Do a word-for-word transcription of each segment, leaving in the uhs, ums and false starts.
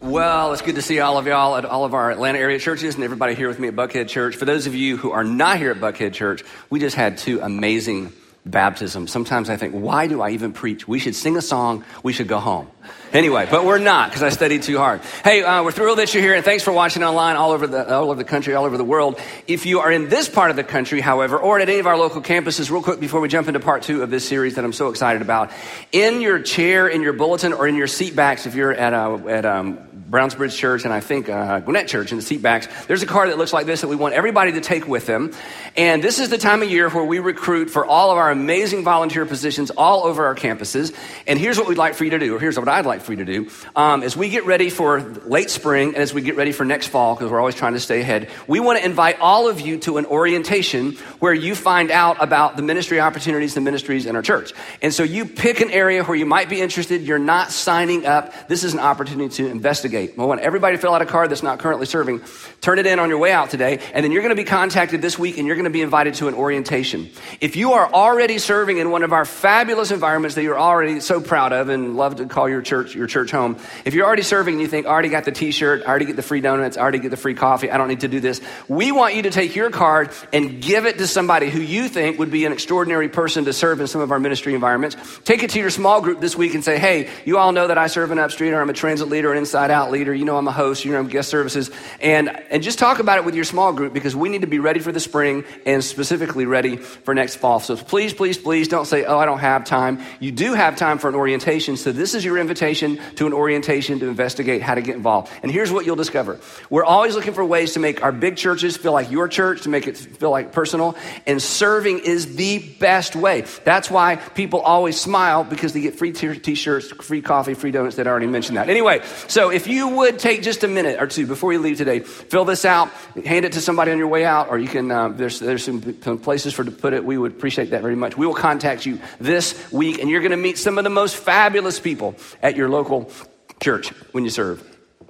Well, it's good to see all of y'all at all of our Atlanta area churches and everybody here with me at Buckhead Church. For those of you who are not here at Buckhead Church, we just had two amazing baptisms. Sometimes I think, why do I even preach? We should sing a song. We should go home. Anyway, but we're not because I studied too hard. Hey, uh, we're thrilled that you're here, and thanks for watching online all over the all over the country, all over the world. If you are in this part of the country, however, or at any of our local campuses, real quick before we jump into part two of this series that I'm so excited about, in your chair, in your bulletin, or in your seat backs, if you're at uh, at um, Brownsbridge Church and I think uh, Gwinnett Church in the seat backs, there's a card that looks like this that we want everybody to take with them. And this is the time of year where we recruit for all of our amazing volunteer positions all over our campuses. And here's what we'd like for you to do, or here's what I'd like for you to do. Um, as we get ready for late spring and as we get ready for next fall, because we're always trying to stay ahead, we want to invite all of you to an orientation where you find out about the ministry opportunities, the ministries in our church. And so you pick an area where you might be interested. You're not signing up. This is an opportunity to investigate. I want everybody to fill out a card that's not currently serving. Turn it in on your way out today, and then you're going to be contacted this week, and you're going to be invited to an orientation. If you are already serving in one of our fabulous environments that you're already so proud of and love to call your church your church home, if you're already serving and you think, I already got the t-shirt, I already get the free donuts, I already get the free coffee, I don't need to do this, we want you to take your card and give it to somebody who you think would be an extraordinary person to serve in some of our ministry environments. Take it to your small group this week and say, hey, you all know that I serve in Upstreet, or I'm a transit leader, an inside out leader, you know I'm a host, you know I'm guest services, and, and just talk about it with your small group, because we need to be ready for the spring and specifically ready for next fall. So please, please, please don't say, oh, I don't have time. You do have time for an orientation, so this is your invitation to an orientation to investigate how to get involved. And here's what you'll discover. We're always looking for ways to make our big churches feel like your church, to make it feel like personal, and serving is the best way. That's why people always smile, because they get free t- t-shirts, free coffee, free donuts. That I already mentioned that. Anyway, so if you would take just a minute or two before you leave today, fill this out, hand it to somebody on your way out, or you can, uh, there's there's some, some places for to put it. We would appreciate that very much. We will contact you this week, and you're going to meet some of the most fabulous people at your local church when you serve.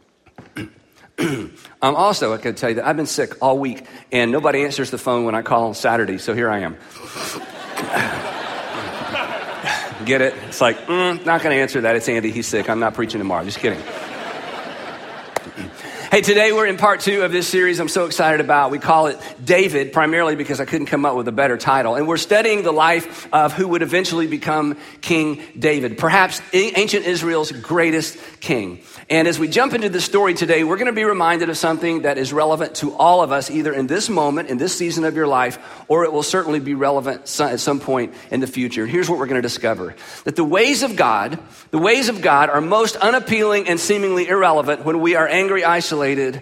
um, also, I could tell you that I've been sick all week, and nobody answers the phone when I call on Saturday, so here I am. Get it? It's like, mm, not going to answer that. It's Andy. He's sick. I'm not preaching tomorrow. Just kidding. Hey, today we're in part two of this series I'm so excited about. We call it David, primarily because I couldn't come up with a better title. And we're studying the life of who would eventually become King David, perhaps ancient Israel's greatest king. And as we jump into the story today, we're going to be reminded of something that is relevant to all of us, either in this moment, in this season of your life, or it will certainly be relevant at some point in the future. And here's what we're going to discover. That the ways of God, the ways of God are most unappealing and seemingly irrelevant when we are angry, isolated,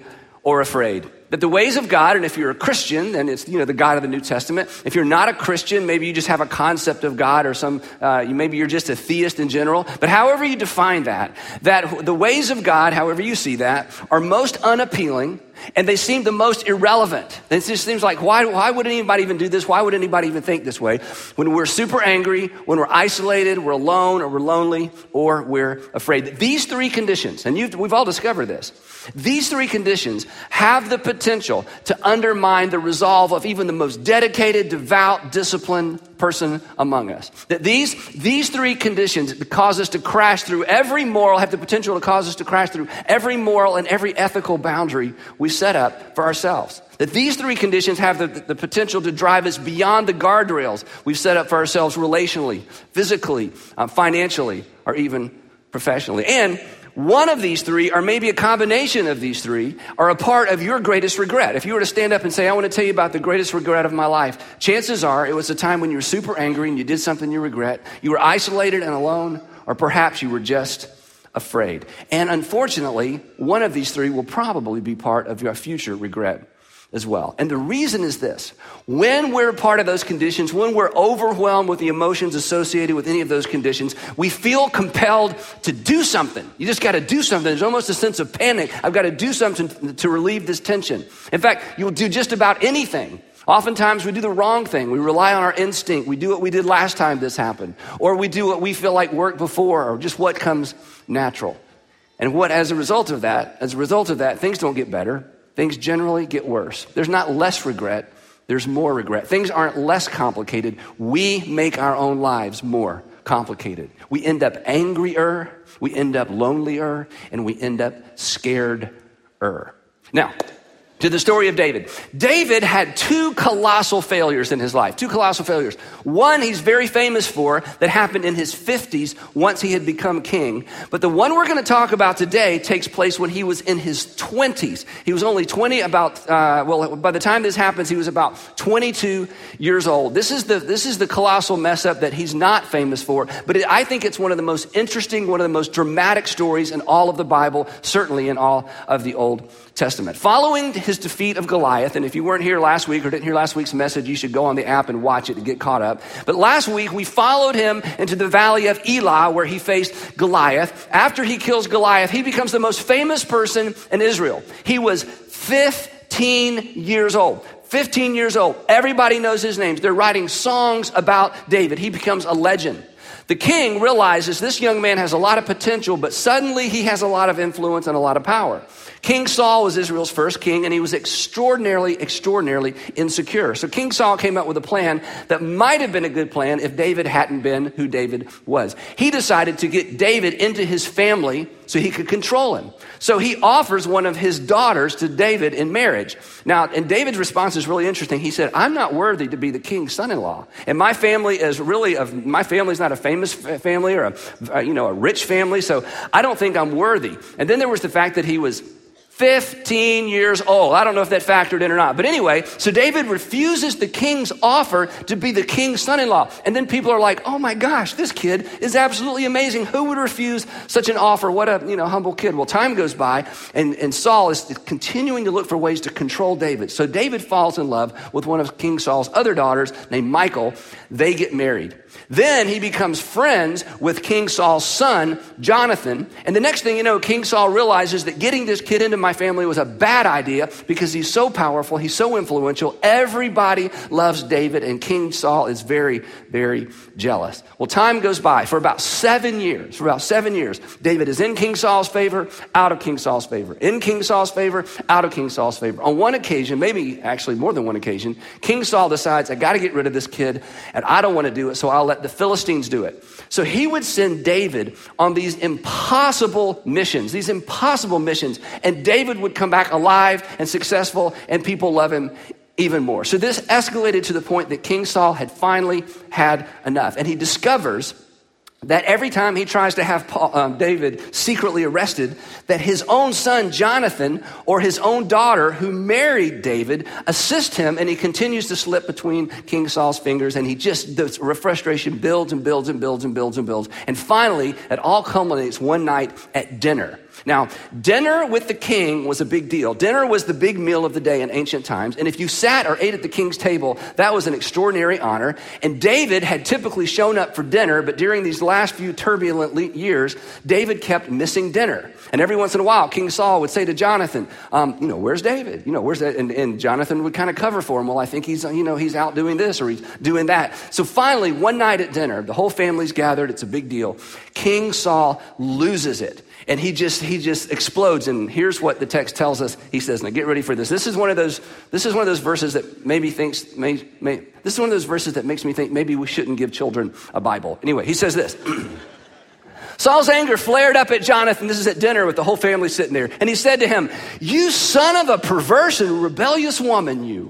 or afraid. That the ways of God, and if you're a Christian, then it's, you know, the God of the New Testament. If you're not a Christian, maybe you just have a concept of God, or some, uh, you, maybe you're just a theist in general. But however you define that, that the ways of God, however you see that, are most unappealing, and they seem the most irrelevant. It just seems like, why, why would anybody even do this? Why would anybody even think this way? When we're super angry, when we're isolated, we're alone, or we're lonely, or we're afraid. These three conditions, and you've, we've all discovered this, these three conditions have the potential to undermine the resolve of even the most dedicated, devout, disciplined person among us. That these, these three conditions cause us to crash through every moral, have the potential to cause us to crash through every moral and every ethical boundary we set up for ourselves. That these three conditions have the, the potential to drive us beyond the guardrails we've set up for ourselves relationally, physically, uh, financially, or even professionally. And one of these three, or maybe a combination of these three, are a part of your greatest regret. If you were to stand up and say, I want to tell you about the greatest regret of my life, chances are it was a time when you were super angry and you did something you regret. You were isolated and alone, or perhaps you were just afraid. And unfortunately, one of these three will probably be part of your future regret as well. And the reason is this: when we're part of those conditions, when we're overwhelmed with the emotions associated with any of those conditions, we feel compelled to do something. You just got to do something. There's almost a sense of panic. I've got to do something to relieve this tension. In fact, you'll do just about anything. Oftentimes we do the wrong thing. We rely on our instinct. We do what we did last time this happened. Or we do what we feel like worked before, or just what comes natural. And what, as a result of that, as a result of that, things don't get better. Things generally get worse. There's not less regret, there's more regret. Things aren't less complicated. We make our own lives more complicated. We end up angrier, we end up lonelier, and we end up scared-er. Now, to the story of David. David had two colossal failures in his life, two colossal failures. One he's very famous for that happened in his fifties once he had become king. But the one we're going to talk about today takes place when he was in his twenties. He was only twenty, about, uh, well, by the time this happens, he was about twenty-two years old. This is the, this is the colossal mess up that he's not famous for, but it, I think it's one of the most interesting, one of the most dramatic stories in all of the Bible, certainly in all of the Old Testament. Following his defeat of Goliath, and if you weren't here last week or didn't hear last week's message, you should go on the app and watch it to get caught up. But last week, we followed him into the valley of Elah, where he faced Goliath. After he kills Goliath, he becomes the most famous person in Israel. He was fifteen years old. fifteen years old. Everybody knows his name. They're writing songs about David. He becomes a legend. The king realizes this young man has a lot of potential, but suddenly he has a lot of influence and a lot of power. King Saul was Israel's first king, and he was extraordinarily, extraordinarily insecure. So King Saul came up with a plan that might have been a good plan if David hadn't been who David was. He decided to get David into his family so he could control him. So he offers one of his daughters to David in marriage. Now, and David's response is really interesting. He said, I'm not worthy to be the king's son-in-law. And my family is really, of my family's not a famous family or a, you know, a rich family, so I don't think I'm worthy. And then there was the fact that he was fifteen years old. I don't know if that factored in or not. But anyway, so David refuses the king's offer to be the king's son-in-law. And then people are like, oh my gosh, this kid is absolutely amazing. Who would refuse such an offer? What a, you know, humble kid. Well, time goes by and, and Saul is continuing to look for ways to control David. So David falls in love with one of King Saul's other daughters named Michal. They get married. Then he becomes friends with King Saul's son, Jonathan. And the next thing you know, King Saul realizes that getting this kid into my family was a bad idea because he's so powerful, he's so influential. Everybody loves David, and King Saul is very, very jealous. Well, time goes by. For about seven years, for about seven years, David is in King Saul's favor, out of King Saul's favor, in King Saul's favor, out of King Saul's favor. On one occasion, maybe actually more than one occasion, King Saul decides, I got to get rid of this kid, and I don't want to do it, so I'll let the Philistines do it. So he would send David on these impossible missions, these impossible missions, and David would come back alive and successful, and people love him even more. So this escalated to the point that King Saul had finally had enough, and he discovers that every time he tries to have Paul, um, David secretly arrested, that his own son, Jonathan, or his own daughter who married David, assist him, and he continues to slip between King Saul's fingers, and he just, the frustration builds and builds and builds and builds and builds. And finally, it all culminates one night at dinner. Now, dinner with the king was a big deal. Dinner was the big meal of the day in ancient times. And if you sat or ate at the king's table, that was an extraordinary honor. And David had typically shown up for dinner, but during these last few turbulent years, David kept missing dinner. And every once in a while, King Saul would say to Jonathan, um, you know, where's David? You know, where's that? And, and Jonathan would kind of cover for him. Well, I think he's, you know, he's out doing this or he's doing that. So finally, one night at dinner, the whole family's gathered. It's a big deal. King Saul loses it. And he just he just explodes. And here's what the text tells us. He says, now get ready for this. This is one of those, this is one of those verses that maybe thinks, may, may, this is one of those verses that makes me think maybe we shouldn't give children a Bible. Anyway, he says this. Saul's anger flared up at Jonathan. This is at dinner with the whole family sitting there. And he said to him, you son of a perverse and rebellious woman, you.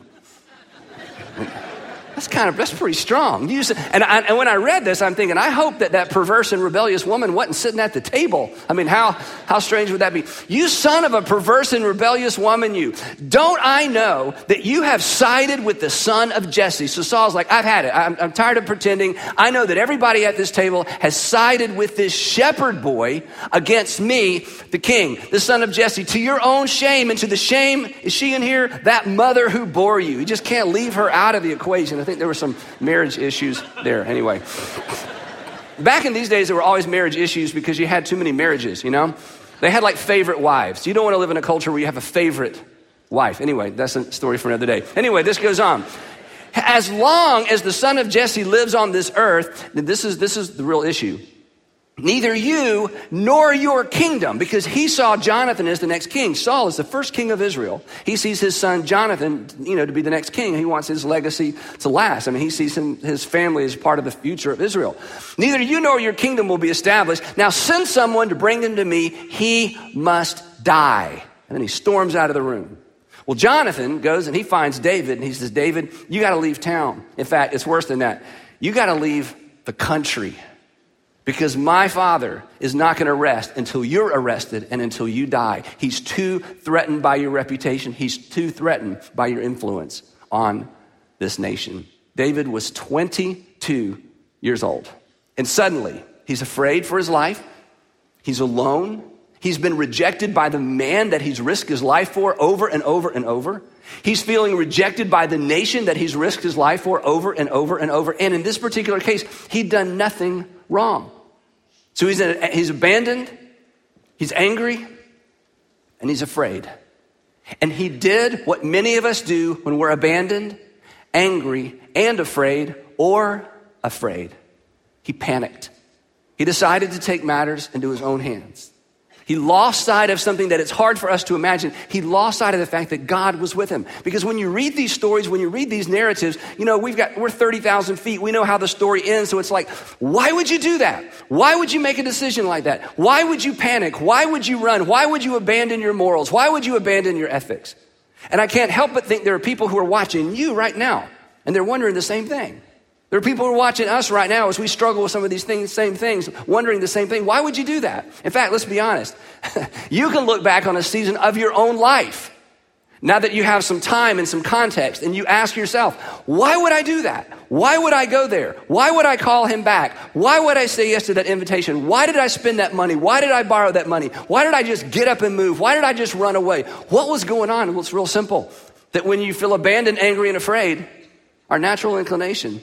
That's kind of, that's pretty strong. You, and, I, and when I read this, I'm thinking, I hope that that perverse and rebellious woman wasn't sitting at the table. I mean, how, how strange would that be? You son of a perverse and rebellious woman, you. Don't I know that you have sided with the son of Jesse? So Saul's like, I've had it. I'm, I'm tired of pretending. I know that everybody at this table has sided with this shepherd boy against me, the king, the son of Jesse, to your own shame and to the shame, is she in here? That mother who bore you. You just can't leave her out of the equation. I think there were some marriage issues there. Anyway, back in these days, there were always marriage issues because you had too many marriages, you know? They had like favorite wives. You don't want to live in a culture where you have a favorite wife. Anyway, that's a story for another day. Anyway, this goes on. As long as the son of Jesse lives on this earth, this is, this is the real issue. neither you nor your kingdom, because he saw Jonathan as the next king. Saul is the first king of Israel. He sees his son Jonathan, you know, to be the next king. He wants his legacy to last. I mean, he sees him, his family as part of the future of Israel. Neither you nor your kingdom will be established. Now send someone to bring him to me. He must die. And then he storms out of the room. Well, Jonathan goes and he finds David and he says, David, you got to leave town. In fact, it's worse than that. You got to leave the country. Because my father is not going to rest until you're arrested and until you die. He's too threatened by your reputation. He's too threatened by your influence on this nation. David was twenty-two years old. And suddenly, he's afraid for his life. He's alone. He's been rejected by the man that he's risked his life for over and over and over. He's feeling rejected by the nation that he's risked his life for over and over and over. And in this particular case, he'd done nothing wrong. So he's, a, he's abandoned, he's angry, and he's afraid. And he did what many of us do when we're abandoned, angry, and afraid, or afraid. He panicked. He decided to take matters into his own hands. He lost sight of something that it's hard for us to imagine. He lost sight of the fact that God was with him. Because when you read these stories, when you read these narratives, you know, we've got, we're thirty thousand feet. We know how the story ends. So it's like, why would you do that? Why would you make a decision like that? Why would you panic? Why would you run? Why would you abandon your morals? Why would you abandon your ethics? And I can't help but think there are people who are watching you right now, and they're wondering the same thing. There are people who are watching us right now as we struggle with some of these things, same things, wondering the same thing. Why would you do that? In fact, let's be honest. You can look back on a season of your own life now that you have some time and some context, and you ask yourself, why would I do that? Why would I go there? Why would I call him back? Why would I say yes to that invitation? Why did I spend that money? Why did I borrow that money? Why did I just get up and move? Why did I just run away? What was going on? Well, it's real simple. That when you feel abandoned, angry, and afraid, our natural inclination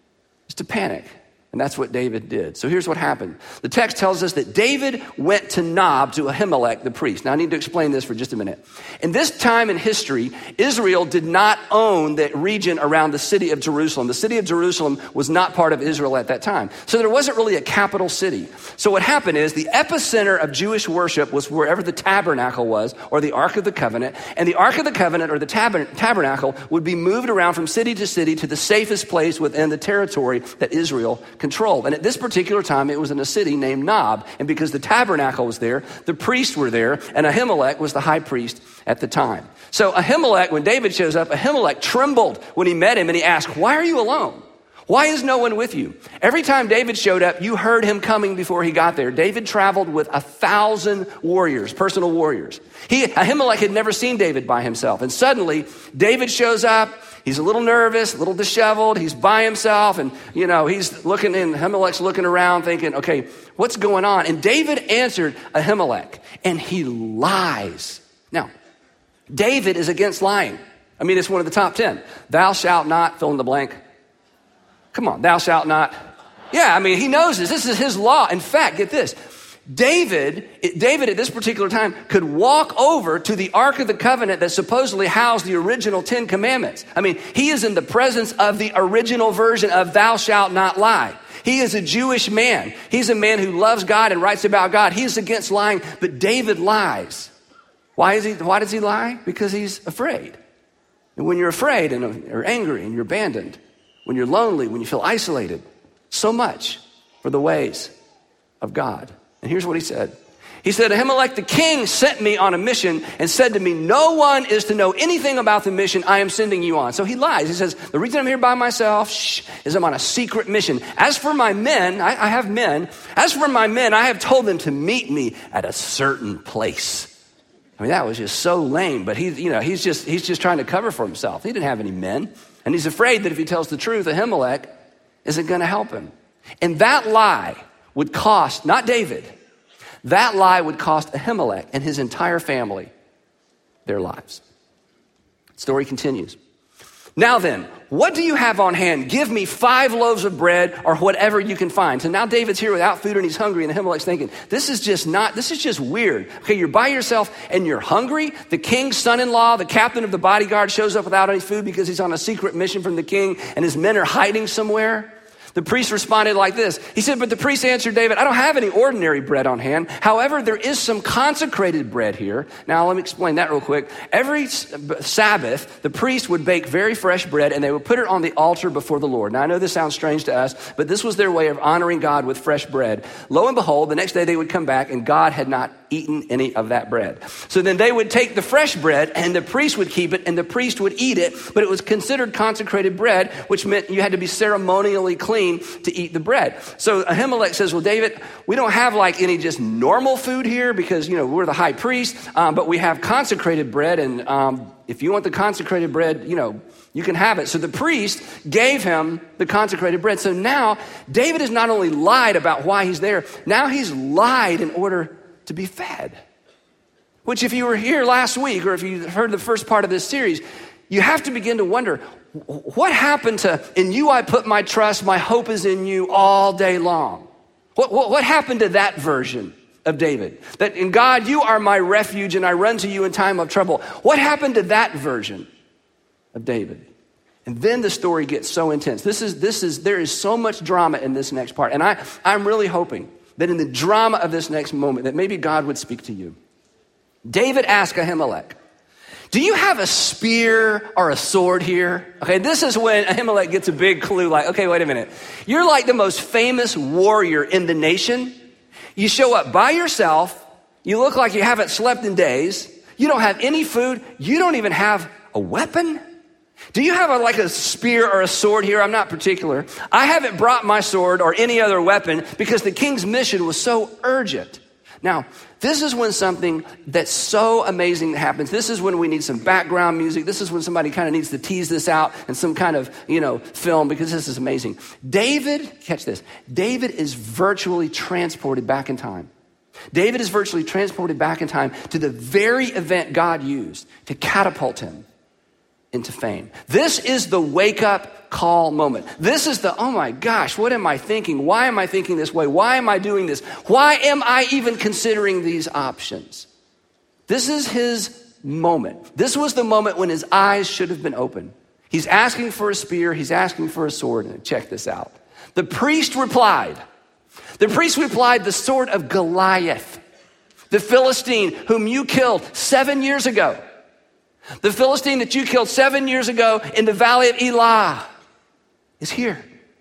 is to panic. And that's what David did. So here's what happened. The text tells us that David went to Nob, to Ahimelech, the priest. Now I need to explain this for just a minute. In this time in history, Israel did not own the region around the city of Jerusalem. The city of Jerusalem was not part of Israel at that time. So there wasn't really a capital city. So what happened is the epicenter of Jewish worship was wherever the tabernacle was, or the Ark of the Covenant. And the Ark of the Covenant, or the tab- tabernacle, would be moved around from city to city to the safest place within the territory that Israel controlled. And at this particular time, it was in a city named Nob. And because the tabernacle was there, the priests were there, and Ahimelech was the high priest at the time. So Ahimelech, when David shows up, Ahimelech trembled when he met him, and he asked, why are you alone? Why is no one with you? Every time David showed up, you heard him coming before he got there. David traveled with a thousand warriors, personal warriors. He, Ahimelech had never seen David by himself. And suddenly, David shows up. He's a little nervous, a little disheveled. He's by himself, and, you know, he's looking, and Ahimelech's looking around thinking, okay, what's going on? And David answered Ahimelech, and he lies. Now, David is against lying. I mean, it's one of the top ten. Thou shalt not, fill in the blank. Come on, thou shalt not. Yeah, I mean, he knows this. This is his law. In fact, get this. David, David at this particular time could walk over to the Ark of the Covenant that supposedly housed the original Ten Commandments. I mean, he is in the presence of the original version of thou shalt not lie. He is a Jewish man. He's a man who loves God and writes about God. He's against lying, but David lies. Why is he? Why does he lie? Because he's afraid. And when you're afraid and you're angry and you're abandoned, when you're lonely, when you feel isolated, so much for the ways of God. And here's what he said. He said, Ahimelech the king sent me on a mission and said to me, no one is to know anything about the mission I am sending you on. So he lies. He says, the reason I'm here by myself shh, is I'm on a secret mission. As for my men, I, I have men. As for my men, I have told them to meet me at a certain place. I mean, that was just so lame, but he, you know, he's just, he's just trying to cover for himself. He didn't have any men. And he's afraid that if he tells the truth, Ahimelech isn't going to help him. And that lie would cost, not David, that lie would cost Ahimelech and his entire family their lives. The story continues. Now then, what do you have on hand? Give me five loaves of bread or whatever you can find. So now David's here without food and he's hungry, and Ahimelech's thinking, this is just not, this is just weird. Okay, you're by yourself and you're hungry. The king's son-in-law, the captain of the bodyguard, shows up without any food because he's on a secret mission from the king and his men are hiding somewhere. The priest responded like this. He said, but the priest answered David, I don't have any ordinary bread on hand. However, there is some consecrated bread here. Now, let me explain that real quick. Every Sabbath, the priest would bake very fresh bread and they would put it on the altar before the Lord. Now, I know this sounds strange to us, but this was their way of honoring God with fresh bread. Lo and behold, the next day they would come back and God had not eaten any of that bread. So then they would take the fresh bread and the priest would keep it and the priest would eat it, but it was considered consecrated bread, which meant you had to be ceremonially clean to eat the bread. So Ahimelech says, well, David, we don't have like any just normal food here because, you know, we're the high priest, um, but we have consecrated bread. And um, if you want the consecrated bread, you know, you can have it. So the priest gave him the consecrated bread. So now David has not only lied about why he's there, now he's lied in order to be fed. Which if you were here last week or if you heard the first part of this series, you have to begin to wonder, what happened to, in you I put my trust, my hope is in you all day long? What, what, what happened to that version of David? That in God, you are my refuge and I run to you in time of trouble. What happened to that version of David? And then the story gets so intense. This is, this is, there is so much drama in this next part. And I, I'm really hoping that in the drama of this next moment, that maybe God would speak to you. David asked Ahimelech, do you have a spear or a sword here? Okay, this is when Ahimelech gets a big clue like, okay, wait a minute. You're like the most famous warrior in the nation. You show up by yourself. You look like you haven't slept in days. You don't have any food. You don't even have a weapon. Do you have a, like a spear or a sword here? I'm not particular. I haven't brought my sword or any other weapon because the king's mission was so urgent. Now, this is when something that's so amazing happens. This is when we need some background music. This is when somebody kind of needs to tease this out and some kind of, you know, film because this is amazing. David, catch this, David is virtually transported back in time. David is virtually transported back in time to the very event God used to catapult him into fame. This is the wake-up call moment. This is the, oh my gosh, what am I thinking? Why am I thinking this way? Why am I doing this? Why am I even considering these options? This is his moment. This was the moment when his eyes should have been open. He's asking for a spear. He's asking for a sword. And check this out. The priest replied. The priest replied, the sword of Goliath, the Philistine whom you killed seven years ago. The Philistine that you killed seven years ago in the valley of Elah is here.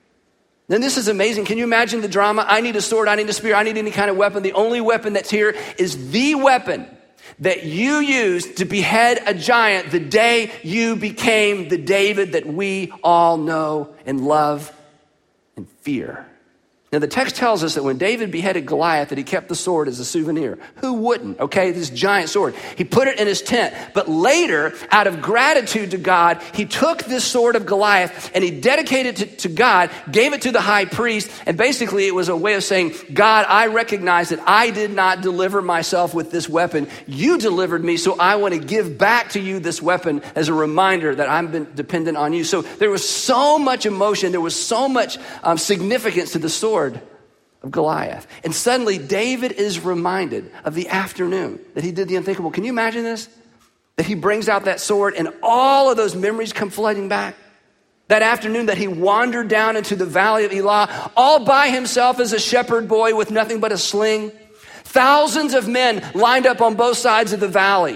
Then this is amazing. Can you imagine the drama? I need a sword. I need a spear. I need any kind of weapon. The only weapon that's here is the weapon that you used to behead a giant the day you became the David that we all know and love and fear. Now, the text tells us that when David beheaded Goliath, that he kept the sword as a souvenir. Who wouldn't? Okay, this giant sword. He put it in his tent. But later, out of gratitude to God, he took this sword of Goliath and he dedicated it to, to God, gave it to the high priest, and basically it was a way of saying, God, I recognize that I did not deliver myself with this weapon. You delivered me, so I want to give back to you this weapon as a reminder that I'm been dependent on you. So there was so much emotion, there was so much um, significance to the sword of Goliath. And suddenly David is reminded of the afternoon that he did the unthinkable. Can you imagine this? That he brings out that sword and all of those memories come flooding back. That afternoon that he wandered down into the valley of Elah all by himself as a shepherd boy with nothing but a sling. Thousands of men lined up on both sides of the valley.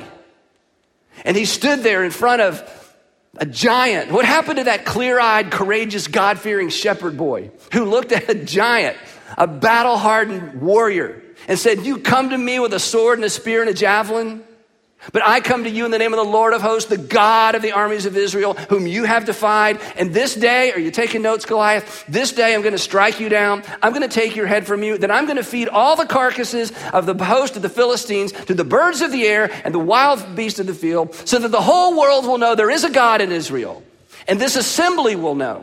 And he stood there in front of a giant. What happened to that clear-eyed, courageous, God-fearing shepherd boy who looked at a giant, a battle-hardened warrior, and said, you come to me with a sword and a spear and a javelin, but I come to you in the name of the Lord of hosts, the God of the armies of Israel, whom you have defied. And this day, are you taking notes, Goliath? This day I'm going to strike you down. I'm going to take your head from you. Then I'm going to feed all the carcasses of the host of the Philistines to the birds of the air and the wild beasts of the field, so that the whole world will know there is a God in Israel. And this assembly will know.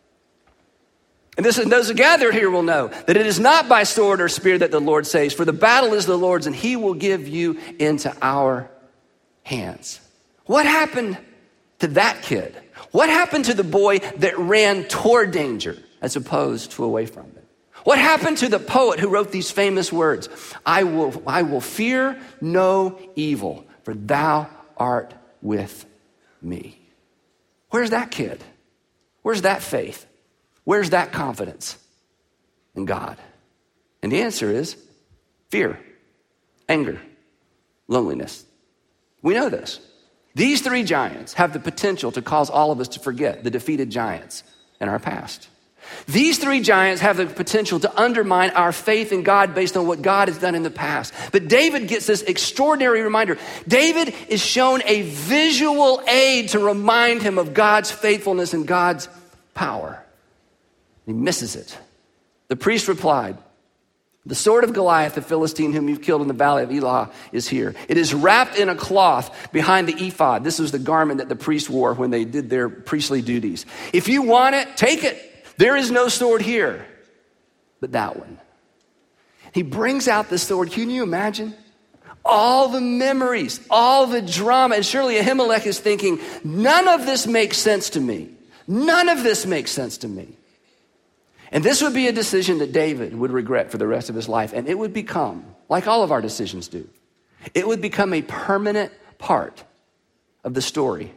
And this, and those who gathered here will know that it is not by sword or spear that the Lord saves, for the battle is the Lord's, and he will give you into our hands. What happened to that kid? What happened to the boy that ran toward danger as opposed to away from it? What happened to the poet who wrote these famous words? I will, I will fear no evil, for thou art with me. Where's that kid? Where's that faith? Where's that confidence? In God. And the answer is fear, anger, loneliness. We know this. These three giants have the potential to cause all of us to forget the defeated giants in our past. These three giants have the potential to undermine our faith in God based on what God has done in the past. But David gets this extraordinary reminder. David is shown a visual aid to remind him of God's faithfulness and God's power. He misses it. The priest replied, "The sword of Goliath, the Philistine whom you've killed in the valley of Elah, is here. It is wrapped in a cloth behind the ephod." This was the garment that the priest wore when they did their priestly duties. "If you want it, take it. There is no sword here, but that one." He brings out the sword. Can you imagine? All the memories, all the drama. And surely Ahimelech is thinking, none of this makes sense to me. None of this makes sense to me. And this would be a decision that David would regret for the rest of his life. And it would become, like all of our decisions do, it would become a permanent part of the story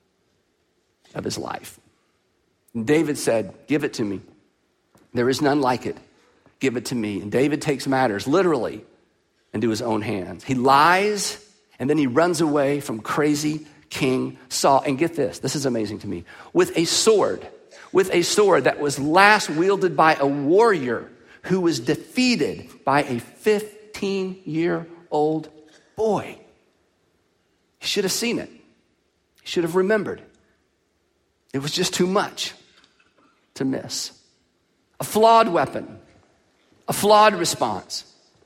of his life. And David said, "Give it to me. There is none like it. Give it to me." And David takes matters literally into his own hands. He lies, and then he runs away from crazy King Saul. And get this, this is amazing to me, with a sword. With a sword that was last wielded by a warrior who was defeated by a fifteen-year-old boy. He should have seen it. He should have remembered. It was just too much to miss. A flawed weapon, a flawed response,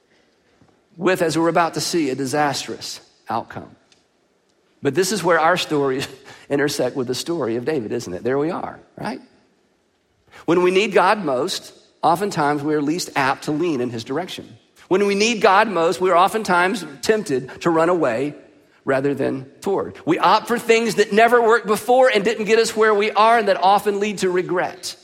with, as we're about to see, a disastrous outcome. But this is where our stories intersect with the story of David, isn't it? There we are, right? When we need God most, oftentimes we are least apt to lean in his direction. When we need God most, we're oftentimes tempted to run away rather than toward. We opt for things that never worked before and didn't get us where we are, and that often lead to regret.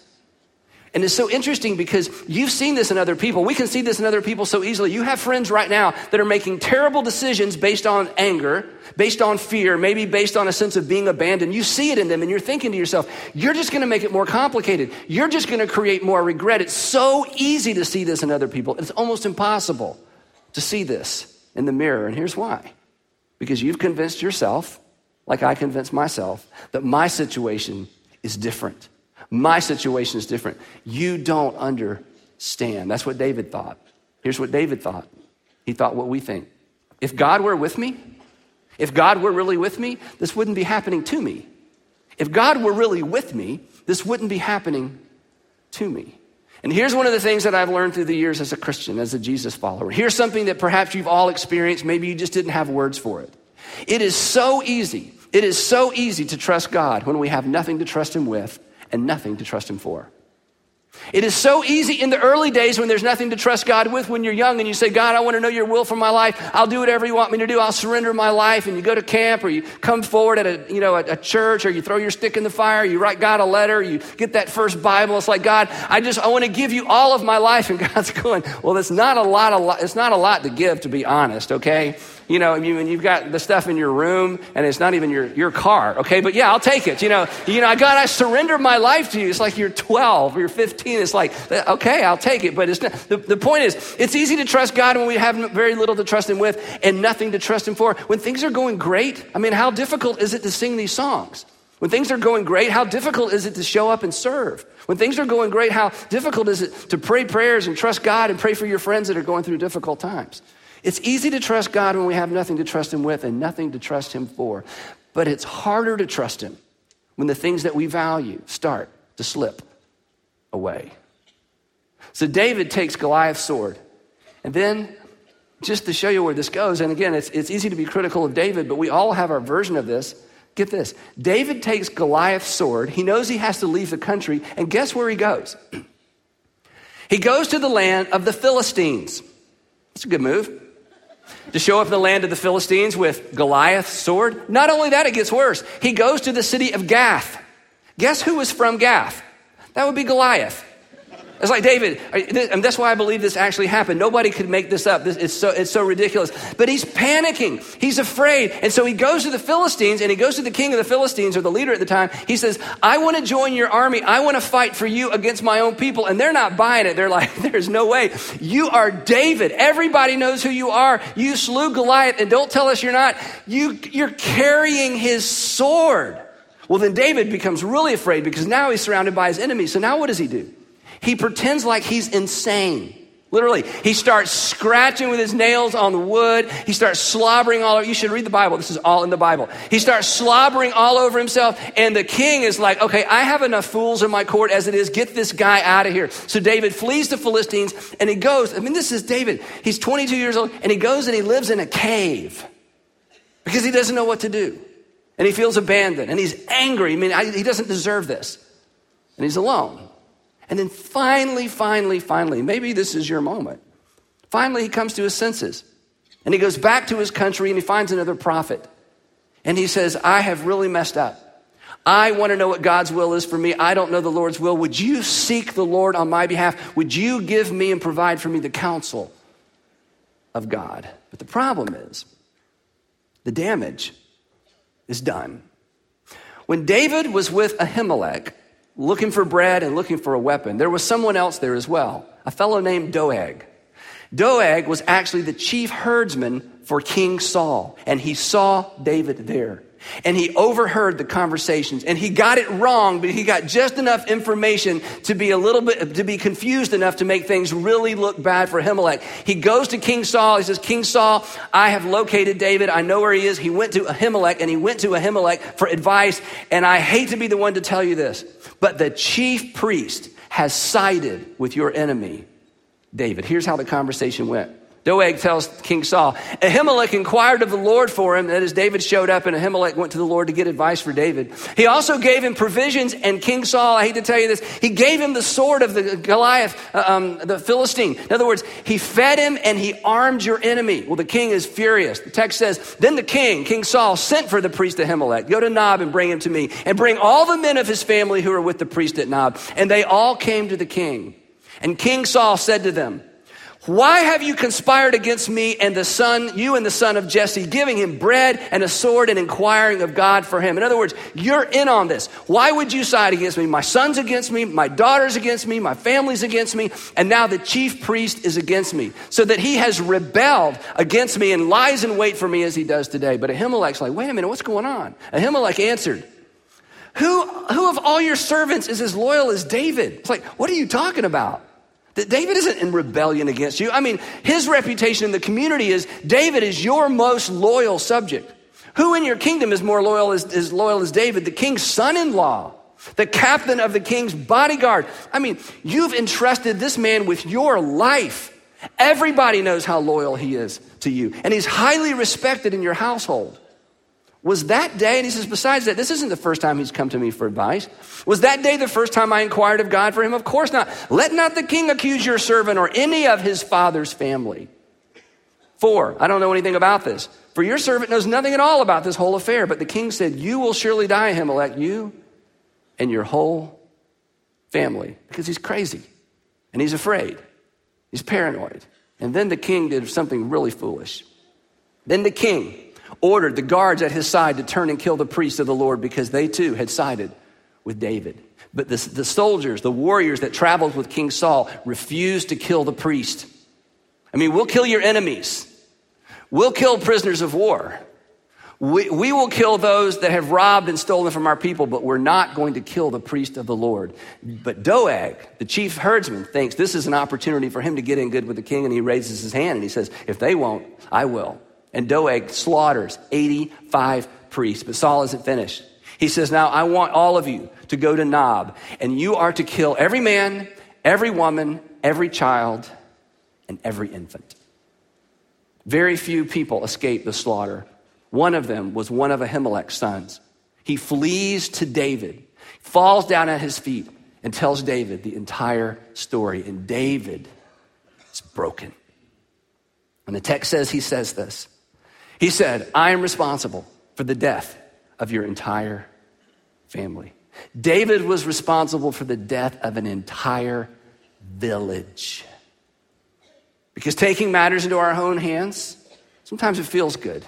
And it's so interesting because you've seen this in other people. We can see this in other people so easily. You have friends right now that are making terrible decisions based on anger, based on fear, maybe based on a sense of being abandoned. You see it in them and you're thinking to yourself, you're just going to make it more complicated. You're just going to create more regret. It's so easy to see this in other people. It's almost impossible to see this in the mirror. And here's why. Because you've convinced yourself, like I convinced myself, that my situation is different. My situation is different. You don't understand. That's what David thought. Here's what David thought. He thought what we think. If God were with me, if God were really with me, this wouldn't be happening to me. If God were really with me, this wouldn't be happening to me. And here's one of the things that I've learned through the years as a Christian, as a Jesus follower. Here's something that perhaps you've all experienced. Maybe you just didn't have words for it. It is so easy. It is so easy to trust God when we have nothing to trust him with and nothing to trust him for. It is so easy in the early days when there's nothing to trust God with, when you're young and you say, God, I want to know your will for my life. I'll do whatever you want me to do. I'll surrender my life. And you go to camp, or you come forward at a, you know, a, a church, or you throw your stick in the fire, you write God a letter, you get that first Bible. It's like, God, I just, I want to give you all of my life. And God's going, well, it's not a lot, of, it's not a lot to give, to be honest. Okay. You know, you, and you've got the stuff in your room and it's not even your, your car. Okay. But yeah, I'll take it. You know, you know, God, I surrender my life to you. It's like you're twelve or you're fifteen. It's like, okay, I'll take it. But it's not, the, the point is, it's easy to trust God when we have very little to trust him with and nothing to trust him for. When things are going great, I mean, how difficult is it to sing these songs? When things are going great, how difficult is it to show up and serve? When things are going great, how difficult is it to pray prayers and trust God and pray for your friends that are going through difficult times? It's easy to trust God when we have nothing to trust him with and nothing to trust him for. But it's harder to trust him when the things that we value start to slip away. So David takes Goliath's sword. And then, just to show you where this goes, and again, it's, it's easy to be critical of David, but we all have our version of this. Get this. David takes Goliath's sword. He knows he has to leave the country. And guess where he goes? He goes to the land of the Philistines. That's a good move. To show up in the land of the Philistines with Goliath's sword. Not only that, it gets worse. He goes to the city of Gath. Guess who was from Gath? That would be Goliath. It's like, David, and that's why I believe this actually happened. Nobody could make this up. This, it's so it's so ridiculous. But he's panicking. He's afraid. And so he goes to the Philistines, and he goes to the king of the Philistines, or the leader at the time. He says, I want to join your army. I want to fight for you against my own people. And they're not buying it. They're like, there's no way. You are David. Everybody knows who you are. You slew Goliath, and don't tell us you're not. You, you're carrying his sword. Well, then David becomes really afraid because now he's surrounded by his enemies. So now what does he do? He pretends like he's insane. Literally, he starts scratching with his nails on the wood. He starts slobbering all over. You should read the Bible. This is all in the Bible. He starts slobbering all over himself. And the king is like, okay, I have enough fools in my court as it is. Get this guy out of here. So David flees the Philistines, and he goes. I mean, this is David. He's twenty-two years old, and he goes and he lives in a cave because he doesn't know what to do. And he feels abandoned, and he's angry. I mean, I, he doesn't deserve this. And he's alone. And then finally, finally, finally, maybe this is your moment. Finally, he comes to his senses. And he goes back to his country, and he finds another prophet. And he says, I have really messed up. I want to know what God's will is for me. I don't know the Lord's will. Would you seek the Lord on my behalf? Would you give me and provide for me the counsel of God? But the problem is, the damage is done. When David was with Ahimelech, looking for bread and looking for a weapon, there was someone else there as well, a fellow named Doeg. Doeg was actually the chief herdsman for King Saul, and he saw David there. And he overheard the conversations, and he got it wrong, but he got just enough information to be a little bit, to be confused enough to make things really look bad for Ahimelech. He goes to King Saul. He says, King Saul, I have located David. I know where he is. He went to Ahimelech, and he went to Ahimelech for advice. And I hate to be the one to tell you this, but the chief priest has sided with your enemy, David. Here's how the conversation went. Doeg tells King Saul, Ahimelech inquired of the Lord for him. That is, David showed up, and Ahimelech went to the Lord to get advice for David. He also gave him provisions, and King Saul, I hate to tell you this, he gave him the sword of the Goliath, um, the Philistine. In other words, he fed him and he armed your enemy. Well, the king is furious. The text says, then the king, King Saul, sent for the priest Ahimelech. Go to Nob and bring him to me, and bring all the men of his family who are with the priest at Nob. And they all came to the king. And King Saul said to them, why have you conspired against me and the son, you and the son of Jesse, giving him bread and a sword and inquiring of God for him? In other words, you're in on this. Why would you side against me? My son's against me, my daughter's against me, my family's against me, and now the chief priest is against me, so that he has rebelled against me and lies in wait for me as he does today. But Ahimelech's like, wait a minute, what's going on? Ahimelech answered, who, who of all your servants is as loyal as David? It's like, what are you talking about? That David isn't in rebellion against you. I mean, his reputation in the community is David is your most loyal subject. Who in your kingdom is more loyal as, as loyal as David? The king's son-in-law, the captain of the king's bodyguard. I mean, you've entrusted this man with your life. Everybody knows how loyal he is to you, and he's highly respected in your household. Was that day, and he says, besides that, this isn't the first time he's come to me for advice. Was that day the first time I inquired of God for him? Of course not. Let not the king accuse your servant or any of his father's family. Four, I don't know anything about this. For your servant knows nothing at all about this whole affair. But the king said, you will surely die, Ahimelech, you and your whole family. Because he's crazy, and he's afraid. He's paranoid. And then the king did something really foolish. Then the king ordered the guards at his side to turn and kill the priests of the Lord, because they too had sided with David. But the, the soldiers, the warriors that traveled with King Saul, refused to kill the priest. I mean, we'll kill your enemies. We'll kill prisoners of war. We, we will kill those that have robbed and stolen from our people, but we're not going to kill the priest of the Lord. But Doeg, the chief herdsman, thinks this is an opportunity for him to get in good with the king, and he raises his hand and he says, if they won't, I will. And Doeg slaughters eighty-five priests, but Saul isn't finished. He says, now I want all of you to go to Nob, and you are to kill every man, every woman, every child, and every infant. Very few people escape the slaughter. One of them was one of Ahimelech's sons. He flees to David, falls down at his feet, and tells David the entire story. And David is broken. And the text says he says this. He said, I am responsible for the death of your entire family. David was responsible for the death of an entire village. Because taking matters into our own hands, sometimes it feels good.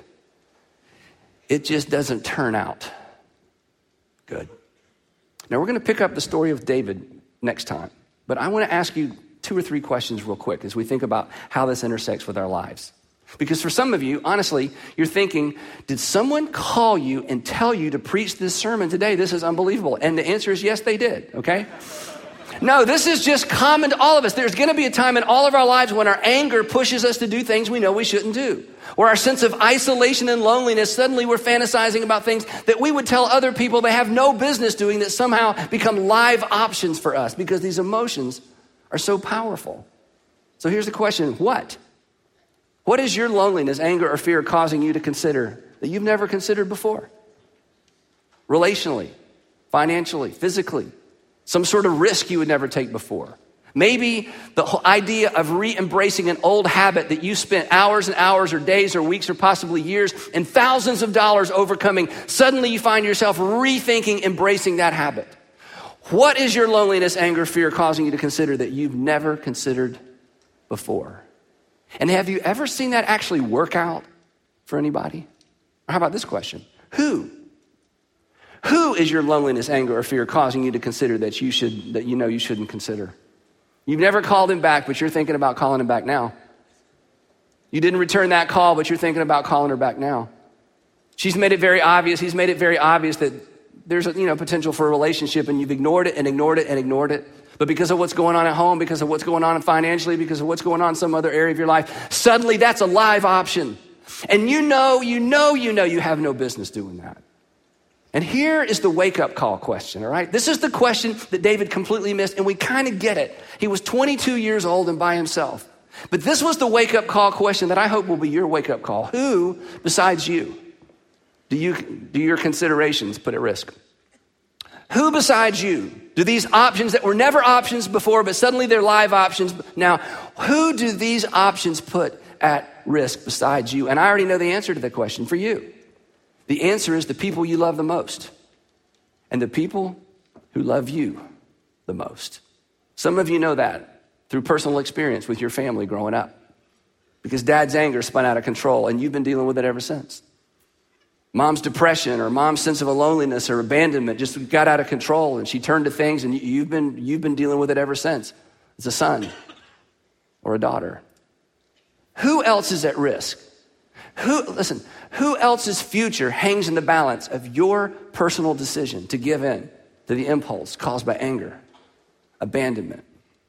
It just doesn't turn out good. Now we're going to pick up the story of David next time, but I want to ask you two or three questions real quick as we think about how this intersects with our lives. Because for some of you, honestly, you're thinking, did someone call you and tell you to preach this sermon today? This is unbelievable. And the answer is yes, they did, okay? No, this is just common to all of us. There's going to be a time in all of our lives when our anger pushes us to do things we know we shouldn't do. Or our sense of isolation and loneliness, suddenly we're fantasizing about things that we would tell other people they have no business doing that somehow become live options for us because these emotions are so powerful. So here's the question, what? What is your loneliness, anger, or fear causing you to consider that you've never considered before? Relationally, financially, physically, some sort of risk you would never take before. Maybe the whole idea of re-embracing an old habit that you spent hours and hours or days or weeks or possibly years and thousands of dollars overcoming. Suddenly you find yourself rethinking embracing that habit. What is your loneliness, anger, fear causing you to consider that you've never considered before? And have you ever seen that actually work out for anybody? Or how about this question? Who? Who is your loneliness, anger, or fear causing you to consider that you should, that you know you shouldn't consider? You've never called him back, but you're thinking about calling him back now. You didn't return that call, but you're thinking about calling her back now. She's made it very obvious. He's made it very obvious that there's a, you know, potential for a relationship, and you've ignored it and ignored it and ignored it. But because of what's going on at home, because of what's going on financially, because of what's going on in some other area of your life, suddenly that's a live option. And you know, you know, you know you have no business doing that. And here is the wake-up call question, all right? This is the question that David completely missed, and we kind of get it. He was twenty-two years old and by himself. But this was the wake-up call question that I hope will be your wake-up call. Who, besides you, do you do your considerations put at risk? Who besides you do these options that were never options before, but suddenly they're live options now? Who do these options put at risk besides you? And I already know the answer to the question for you. The answer is the people you love the most and the people who love you the most. Some of you know that through personal experience with your family growing up because dad's anger spun out of control and you've been dealing with it ever since. Mom's depression or mom's sense of a loneliness or abandonment just got out of control and she turned to things and you've been, you've been dealing with it ever since. It's a son or a daughter. Who else is at risk? Who, listen, who else's future hangs in the balance of your personal decision to give in to the impulse caused by anger, abandonment,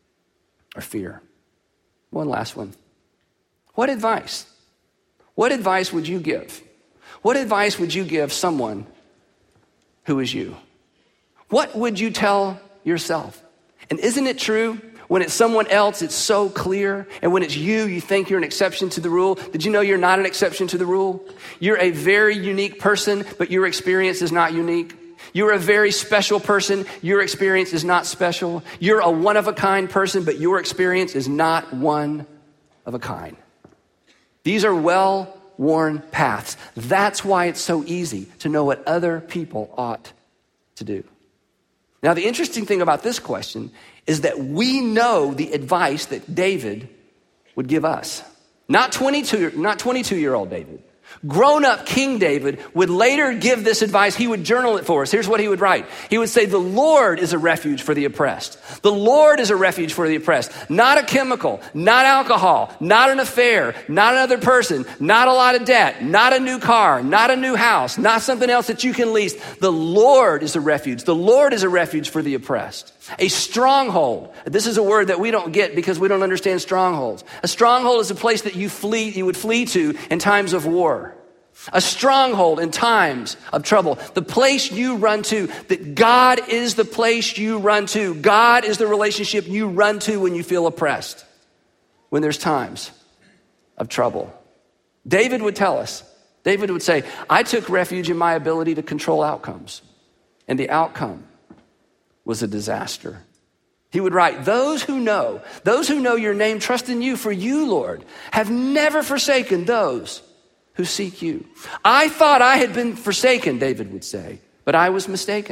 or fear? One last one. What advice? What advice would you give? What advice would you give someone who is you? What would you tell yourself? And isn't it true? When it's someone else, it's so clear. And when it's you, you think you're an exception to the rule. Did you know you're not an exception to the rule? You're a very unique person, but your experience is not unique. You're a very special person. Your experience is not special. You're a one-of-a-kind person, but your experience is not one of a kind. These are well-worn paths. That's why it's so easy to know what other people ought to do. Now, the interesting thing about this question is that we know the advice that David would give us. Not twenty-two, not twenty-two-year-old David. Grown-up King David would later give this advice. He would journal it for us. Here's what he would write. He would say, the Lord is a refuge for the oppressed. The Lord is a refuge for the oppressed. Not a chemical, not alcohol, not an affair, not another person, not a lot of debt, not a new car, not a new house, not something else that you can lease. The Lord is a refuge. The Lord is a refuge for the oppressed. A stronghold. This is a word that we don't get because we don't understand strongholds. A stronghold is a place that you flee, you would flee to in times of war. A stronghold in times of trouble. The place you run to, that God is the place you run to. God is the relationship you run to when you feel oppressed, when there's times of trouble. David would tell us, David would say, I took refuge in my ability to control outcomes. And the outcome was a disaster. He would write, those who know, those who know your name trust in you, for you, Lord, have never forsaken those who seek you. I thought I had been forsaken, David would say, but I was mistaken.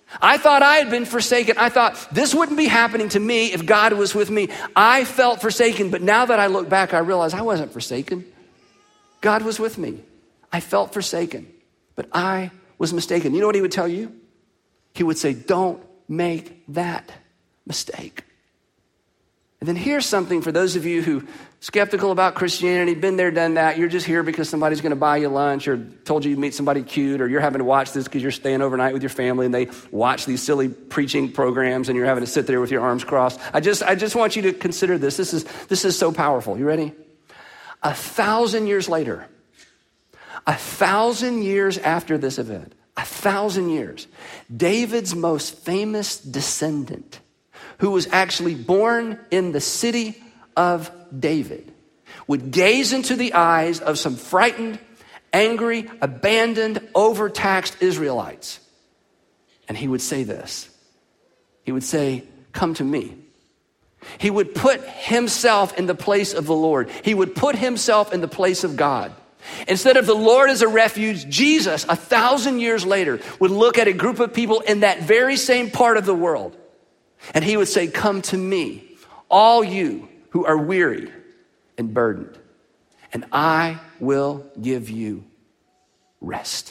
I thought I had been forsaken. I thought this wouldn't be happening to me if God was with me. I felt forsaken, but now that I look back, I realize I wasn't forsaken. God was with me. I felt forsaken, but I was mistaken. You know what he would tell you? He would say, don't make that mistake. And then here's something for those of you who skeptical about Christianity, been there, done that. You're just here because somebody's going to buy you lunch or told you to meet somebody cute, or you're having to watch this because you're staying overnight with your family and they watch these silly preaching programs and you're having to sit there with your arms crossed. I just, I just want you to consider this. This is, this is so powerful. You ready? A thousand years later, a thousand years after this event, a thousand years, David's most famous descendant, who was actually born in the city of David, would gaze into the eyes of some frightened, angry, abandoned, overtaxed Israelites. And he would say this. He would say, come to me. He would put himself in the place of the Lord. He would put himself in the place of God. Instead of the Lord as a refuge, Jesus, a thousand years later, would look at a group of people in that very same part of the world. And he would say, come to me, all you who are weary and burdened, and I will give you rest.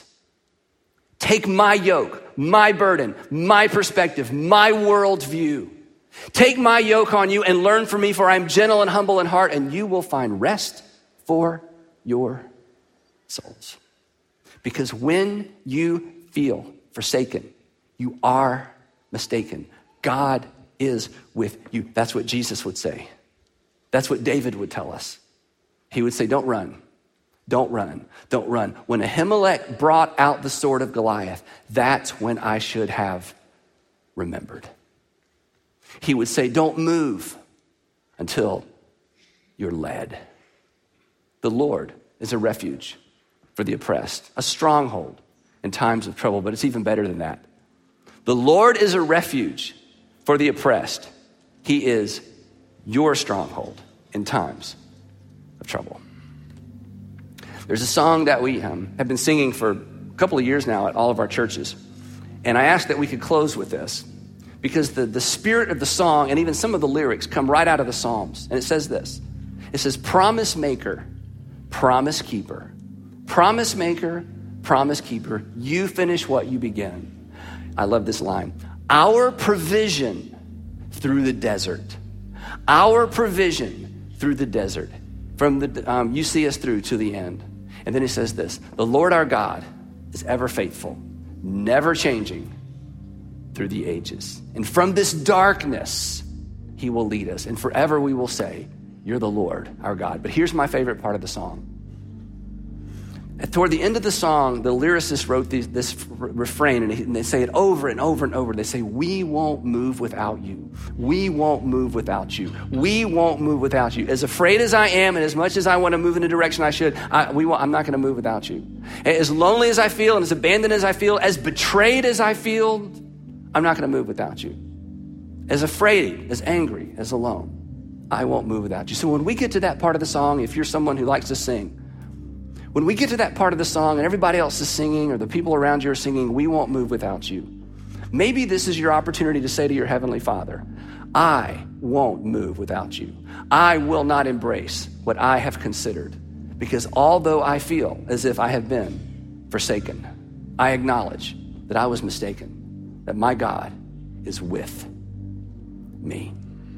Take my yoke, my burden, my perspective, my worldview. Take my yoke on you and learn from me, for I am gentle and humble in heart, and you will find rest for your souls. Because when you feel forsaken, you are mistaken. God is with you. That's what Jesus would say. That's what David would tell us. He would say, don't run, don't run, don't run. When Ahimelech brought out the sword of Goliath, that's when I should have remembered. He would say, don't move until you're led. The Lord is a refuge for the oppressed, a stronghold in times of trouble, but it's even better than that. The Lord is a refuge for the oppressed. He is your stronghold in times of trouble. There's a song that we um, have been singing for a couple of years now at all of our churches. And I asked that we could close with this because the, the spirit of the song and even some of the lyrics come right out of the Psalms. And it says this. It says, promise maker, promise keeper, promise maker, promise keeper, you finish what you begin. I love this line. Our provision through the desert. Our provision through the desert. From the, um, you see us through to the end. And then he says this, the Lord our God is ever faithful, never changing through the ages. And from this darkness, he will lead us. And forever we will say, you're the Lord our God. But here's my favorite part of the song. And toward the end of the song, the lyricist wrote these, this refrain, and, he, and they say it over and over and over. They say, we won't move without you. We won't move without you. We won't move without you. As afraid as I am, and as much as I want to move in the direction I should, I, we won't, I'm not going to move without you. As lonely as I feel, and as abandoned as I feel, as betrayed as I feel, I'm not going to move without you. As afraid, as angry, as alone, I won't move without you. So when we get to that part of the song, if you're someone who likes to sing, when we get to that part of the song and everybody else is singing or the people around you are singing, we won't move without you. Maybe this is your opportunity to say to your Heavenly Father, I won't move without you. I will not embrace what I have considered, because although I feel as if I have been forsaken, I acknowledge that I was mistaken, that my God is with me.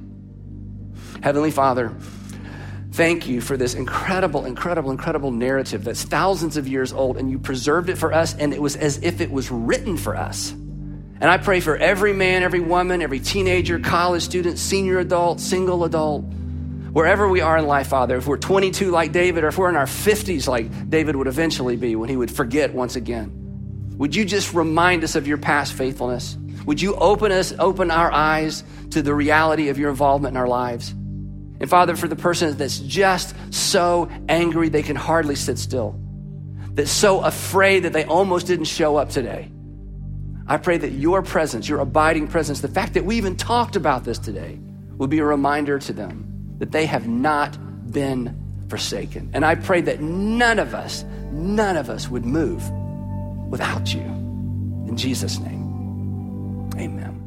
Heavenly Father, thank you for this incredible, incredible, incredible narrative that's thousands of years old, and you preserved it for us, and it was as if it was written for us. And I pray for every man, every woman, every teenager, college student, senior adult, single adult, wherever we are in life, Father, if we're twenty-two like David, or if we're in our fifties like David would eventually be when he would forget once again. Would you just remind us of your past faithfulness? Would you open us, open our eyes to the reality of your involvement in our lives? And Father, for the person that's just so angry they can hardly sit still, that's so afraid that they almost didn't show up today, I pray that your presence, your abiding presence, the fact that we even talked about this today, will be a reminder to them that they have not been forsaken. And I pray that none of us, none of us would move without you. In Jesus' name, Amen.